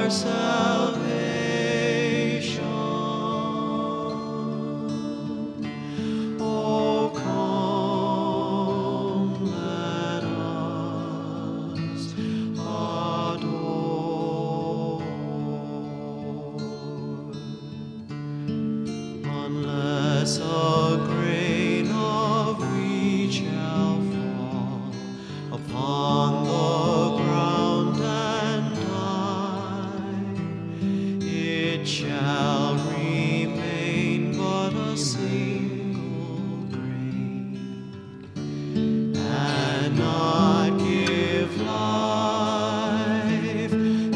salvation. Oh, come, let us adore. Unless a grain of wheat shall fall upon the ground and die, it shall remain but a single grain, and not give life.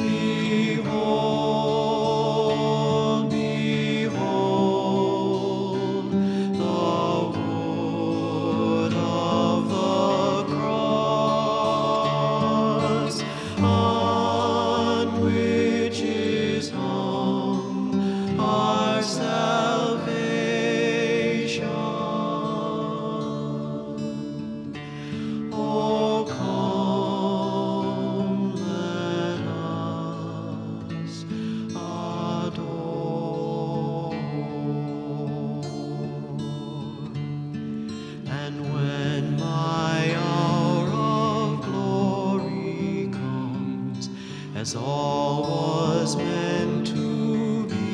Behold, behold, the wood of the cross, on which is hung our salvation. Oh, come, let us adore. And when my hour of glory comes, as all was meant to be,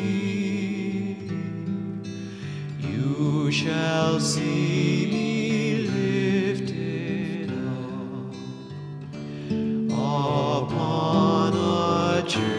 you shall see me lifted up upon a tree.